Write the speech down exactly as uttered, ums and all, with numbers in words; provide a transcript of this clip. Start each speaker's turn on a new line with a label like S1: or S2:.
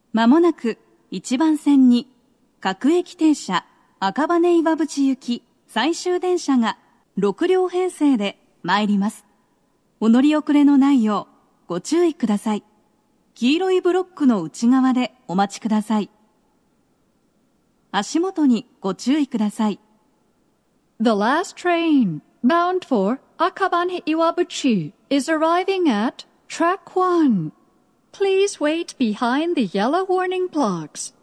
S1: まもなく一番線に各駅停車赤羽岩淵行き最終電車がろく両編成で参ります。お乗り遅れのないようご注意ください。黄色いブロックの内側でお待ちください。足元にご注意ください。
S2: The last train bound for Akabane Iwabuchi is arriving at track one. Please wait behind the yellow warning blocks.